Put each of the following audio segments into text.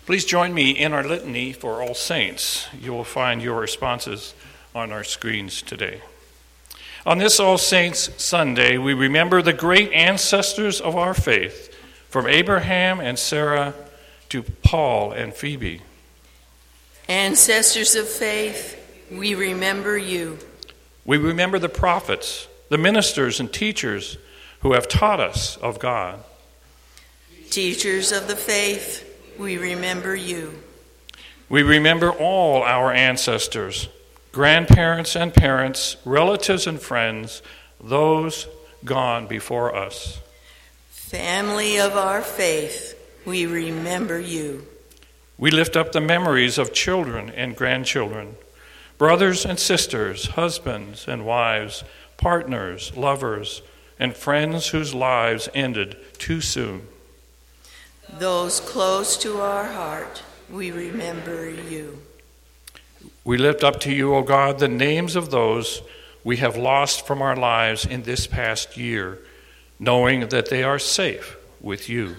Please join me in our litany for All Saints. You will find your responses on our screens today. On this All Saints Sunday, we remember the great ancestors of our faith, from Abraham and Sarah to Paul and Phoebe. Ancestors of faith, we remember you. We remember the prophets, the ministers and teachers who have taught us of God. Teachers of the faith, we remember you. We remember all our ancestors, grandparents and parents, relatives and friends, those gone before us. Family of our faith, we remember you. We lift up the memories of children and grandchildren, brothers and sisters, husbands and wives, partners, lovers, and friends whose lives ended too soon. Those close to our heart, we remember you. We lift up to you, O God, the names of those we have lost from our lives in this past year, knowing that they are safe with you.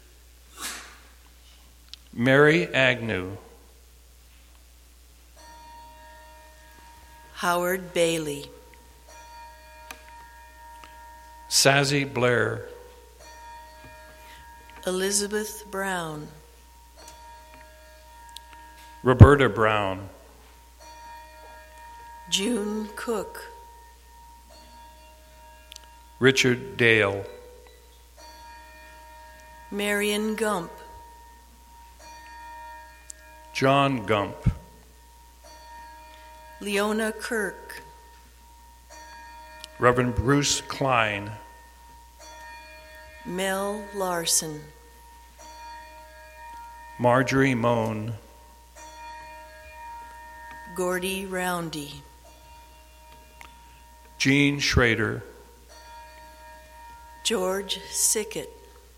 Mary Agnew, Howard Bailey, Sazie Blair, Elizabeth Brown, Roberta Brown, June Cook, Richard Dale, Marion Gump, John Gump, Leona Kirk, Reverend Bruce Klein, Mel Larson, Marjorie Moan, Gordie Roundy, Jean Schrader, George Sickett,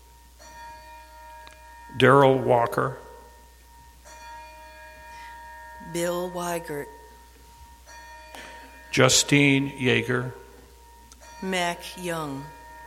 Darrell Walker, Bill Weigert, Justine Yeager, Mac Young.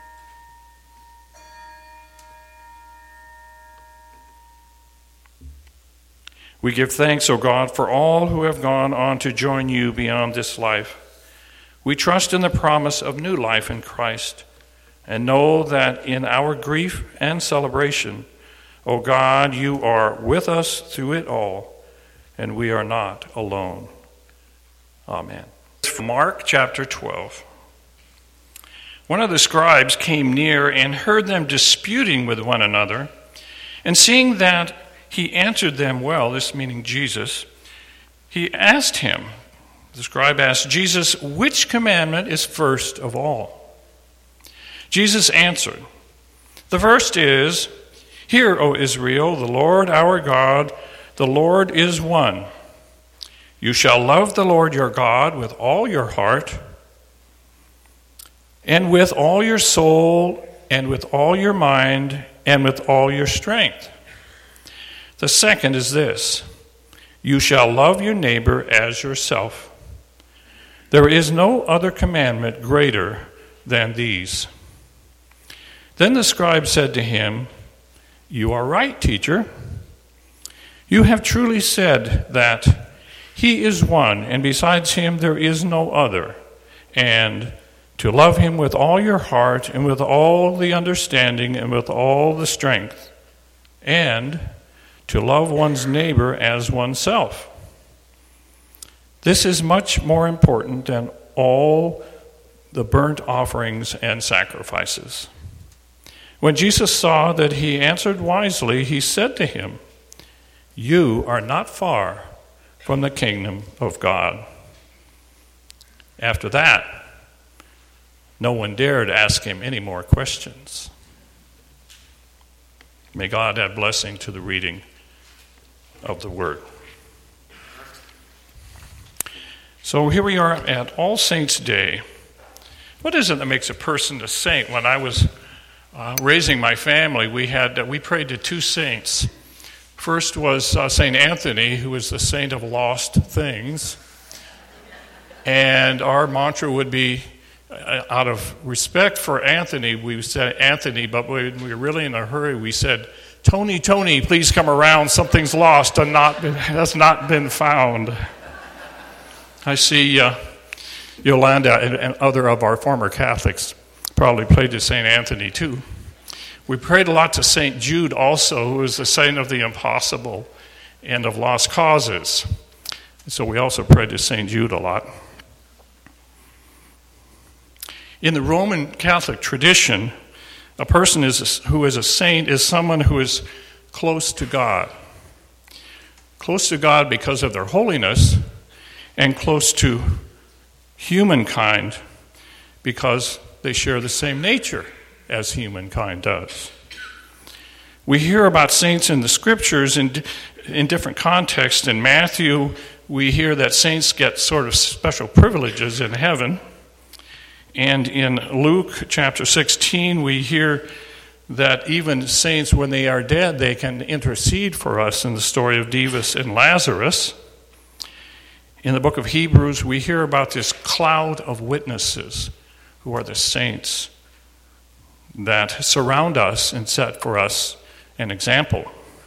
We give thanks, O God, for all who have gone on to join you beyond this life. We trust in the promise of new life in Christ and know that in our grief and celebration, O God, you are with us through it all, and we are not alone. Amen. From Mark chapter 12. One of the scribes came near and heard them disputing with one another, and seeing that he answered them well, this meaning Jesus, he asked him, the scribe asked Jesus, which commandment is first of all? Jesus answered, the first is, hear, O Israel, the Lord our God, the Lord is one. You shall love the Lord your God with all your heart, and with all your soul, and with all your mind, and with all your strength. The second is this, you shall love your neighbor as yourself. There is no other commandment greater than these. Then the scribe said to him, you are right, teacher. You have truly said that he is one, and besides him there is no other, and to love him with all your heart, and with all the understanding, and with all the strength, and to love one's neighbor as oneself. This is much more important than all the burnt offerings and sacrifices. When Jesus saw that he answered wisely, he said to him, you are not far from the kingdom of God. After that, no one dared ask him any more questions. May God add blessing to the reading of the word. So here we are at All Saints' Day. What is it that makes a person a saint? When I was raising my family, we prayed to two saints. First was St. Anthony, who was the saint of lost things. And our mantra would be, out of respect for Anthony, we said Anthony, but when we were really in a hurry, we said Tony, please come around. Something's lost and has not been found. I see Yolanda and other of our former Catholics probably prayed to St. Anthony too. We prayed a lot to St. Jude also, who is the saint of the impossible and of lost causes. So we also prayed to St. Jude a lot. In the Roman Catholic tradition, a person who is a saint is someone who is close to God. Close to God because of their holiness, and close to humankind because they share the same nature as humankind does. We hear about saints in the scriptures in different contexts. In Matthew, we hear that saints get sort of special privileges in heaven. And in Luke chapter 16, we hear that even saints, when they are dead, they can intercede for us in the story of Dives and Lazarus. In the book of Hebrews, we hear about this cloud of witnesses who are the saints that surround us and set for us an example.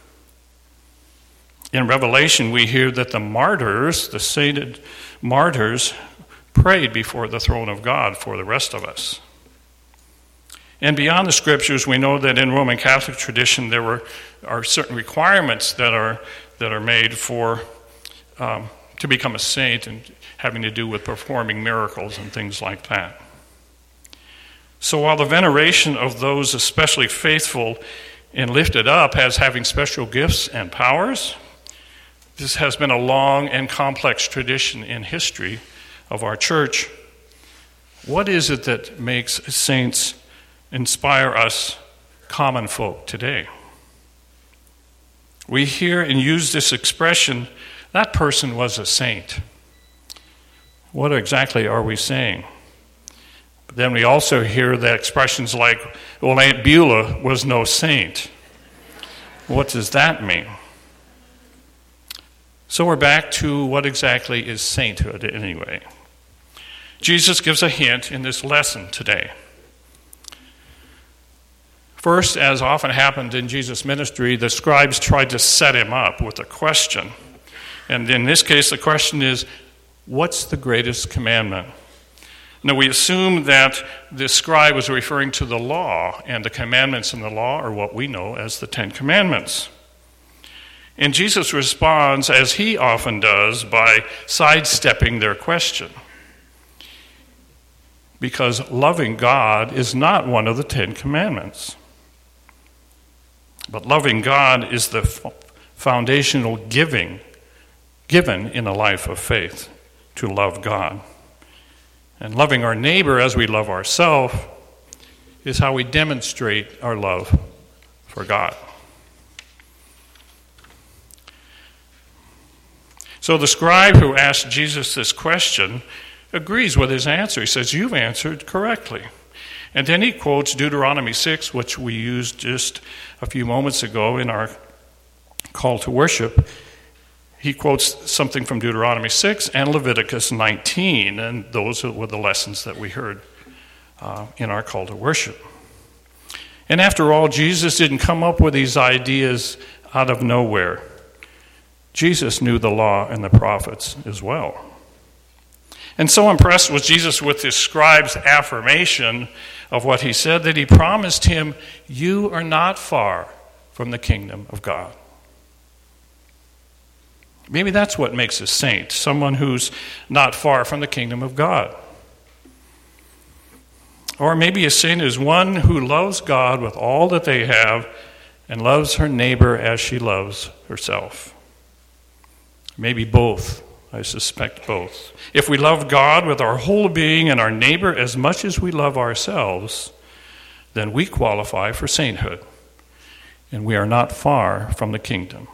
In Revelation, we hear that the martyrs, the sainted martyrs, prayed before the throne of God for the rest of us. And beyond the scriptures, we know that in Roman Catholic tradition there are certain requirements that are made for to become a saint, and having to do with performing miracles and things like that. So while the veneration of those especially faithful and lifted up as having special gifts and powers, this has been a long and complex tradition in history of our church. What is it that makes saints inspire us common folk today? We hear and use this expression, that person was a saint. What exactly are we saying? But then we also hear the expressions like, well, Aunt Beulah was no saint. What does that mean? So we're back to what exactly is sainthood anyway. Jesus gives a hint in this lesson today. First, as often happened in Jesus' ministry, the scribes tried to set him up with a question. And in this case, the question is, what's the greatest commandment? Now, we assume that the scribe was referring to the law, and the commandments in the law are what we know as the Ten Commandments. And Jesus responds, as he often does, by sidestepping their question. Because loving God is not one of the Ten Commandments. But loving God is the foundational given in a life of faith, to love God. And loving our neighbor as we love ourselves is how we demonstrate our love for God. So the scribe who asked Jesus this question agrees with his answer. He says, you've answered correctly. And then he quotes Deuteronomy 6, which we used just a few moments ago in our call to worship. He quotes something from Deuteronomy 6 and Leviticus 19, and those were the lessons that we heard in our call to worship. And after all, Jesus didn't come up with these ideas out of nowhere. Jesus knew the law and the prophets as well. And so impressed was Jesus with this scribe's affirmation of what he said that he promised him, you are not far from the kingdom of God. Maybe that's what makes a saint, someone who's not far from the kingdom of God. Or maybe a saint is one who loves God with all that they have and loves her neighbor as she loves herself. Maybe both. I suspect both. If we love God with our whole being and our neighbor as much as we love ourselves, then we qualify for sainthood, and we are not far from the kingdom.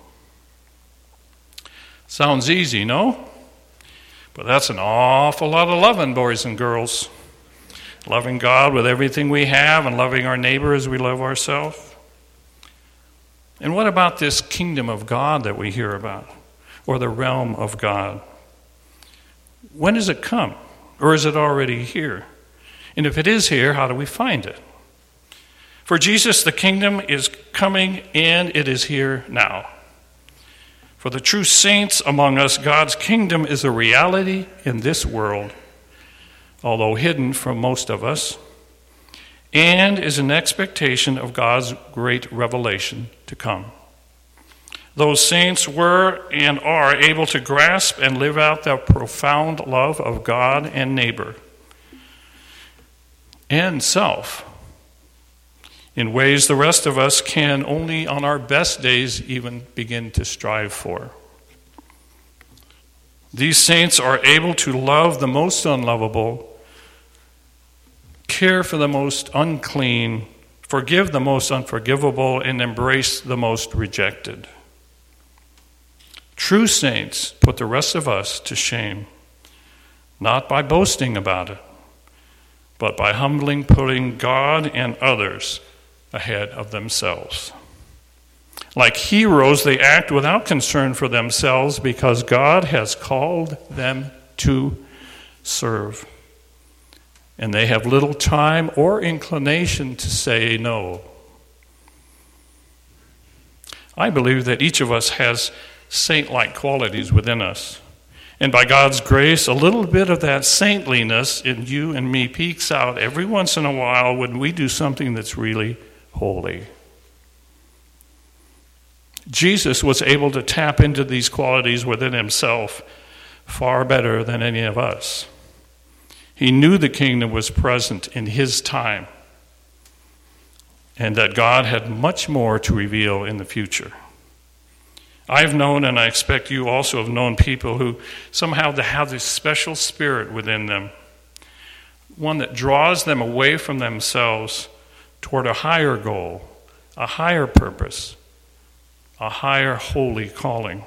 Sounds easy, no? But that's an awful lot of loving, boys and girls. Loving God with everything we have and loving our neighbor as we love ourselves. And what about this kingdom of God that we hear about? Or the realm of God? When does it come? Or is it already here? And if it is here, how do we find it? For Jesus, the kingdom is coming and it is here now. For the true saints among us, God's kingdom is a reality in this world, although hidden from most of us, and is an expectation of God's great revelation to come. Those saints were and are able to grasp and live out the profound love of God and neighbor and self in ways the rest of us can only on our best days even begin to strive for. These saints are able to love the most unlovable, care for the most unclean, forgive the most unforgivable, and embrace the most rejected. True saints put the rest of us to shame, not by boasting about it, but by humbly putting God and others ahead of themselves. Like heroes, they act without concern for themselves because God has called them to serve. And they have little time or inclination to say no. I believe that each of us has saint-like qualities within us. And by God's grace, a little bit of that saintliness in you and me peeks out every once in a while when we do something that's really holy. Jesus was able to tap into these qualities within himself far better than any of us. He knew the kingdom was present in his time and that God had much more to reveal in the future. I've known, and I expect you also have known, people who somehow have this special spirit within them, one that draws them away from themselves toward a higher goal, a higher purpose, a higher holy calling.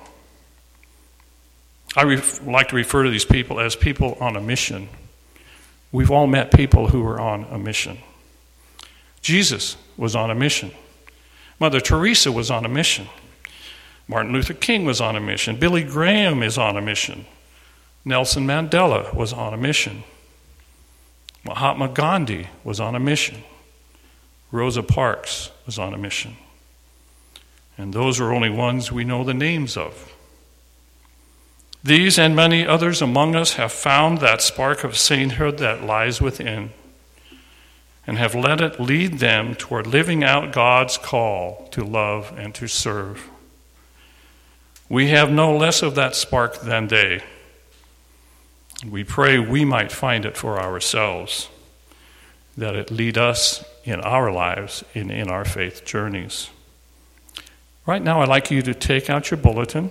I like to refer to these people as people on a mission. We've all met people who were on a mission. Jesus was on a mission. Mother Teresa was on a mission. Martin Luther King was on a mission. Billy Graham is on a mission. Nelson Mandela was on a mission. Mahatma Gandhi was on a mission. Rosa Parks was on a mission. And those are only ones we know the names of. These and many others among us have found that spark of sainthood that lies within and have let it lead them toward living out God's call to love and to serve. We have no less of that spark than they. We pray we might find it for ourselves, that it lead us in our lives, in our faith journeys. Right now, I'd like you to take out your bulletin,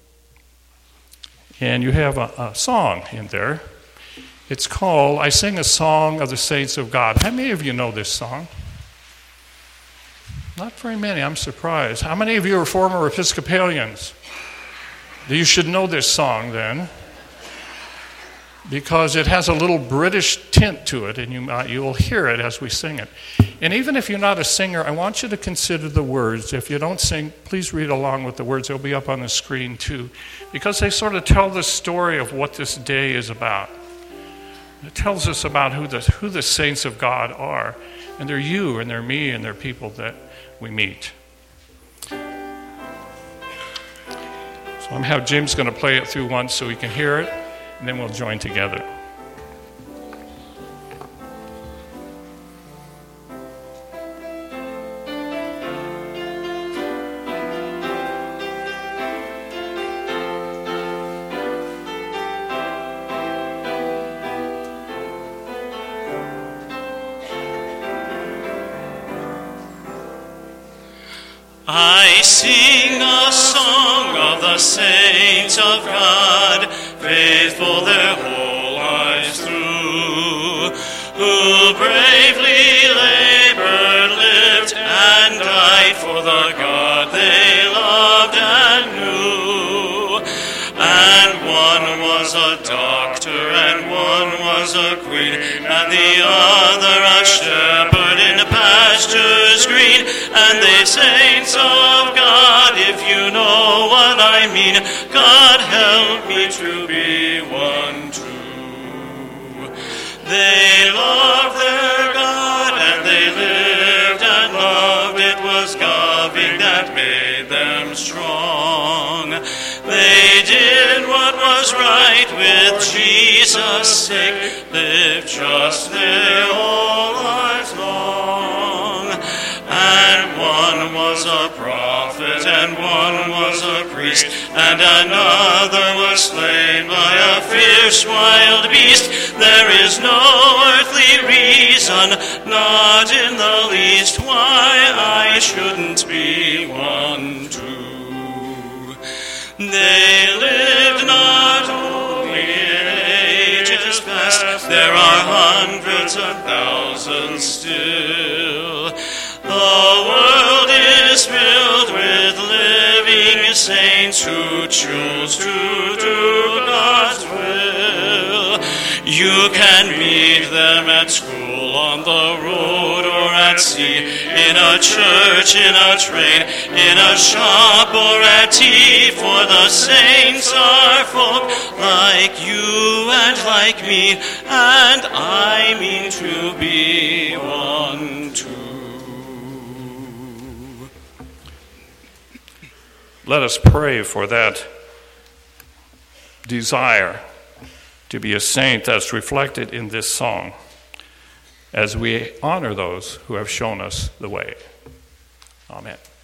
and you have a song in there. It's called, I Sing a Song of the Saints of God. How many of you know this song? Not very many, I'm surprised. How many of you are former Episcopalians? You should know this song then, because it has a little British tint to it, and you will hear it as we sing it. And even if you're not a singer, I want you to consider the words. If you don't sing, please read along with the words. They'll be up on the screen too, because they sort of tell the story of what this day is about. It tells us about who the saints of God are, and they're you, and they're me, and they're people that we meet. So I'm how Jim's going to play it through once so we can hear it, and then we'll join together. I sing a song of the saints of God, faithful their whole lives through, who bravely labored, lived, and died for the God they loved and knew. And one was a doctor, and one was a queen, and the other a shepherd in pastures green. And they saints of God, if you know what I mean, God help me to be one too. They loved their God, and they lived and loved They did what was right with Jesus' sake, lived just their whole lives long. And one was a prophet, and one was a priest, and another was slain by a fierce wild beast. There is no earthly reason, not in the least, why I shouldn't be one too. They lived not only in ages past, there are hundreds and thousands still. The world is filled with living saints who choose to do God's will. You can meet them at school, on the road, or at sea, in a church, in a train, in a shop, or at tea, for the saints are folk like you and like me, and I mean to be one too. Let us pray for that desire to be a saint that's reflected in this song as we honor those who have shown us the way. Amen.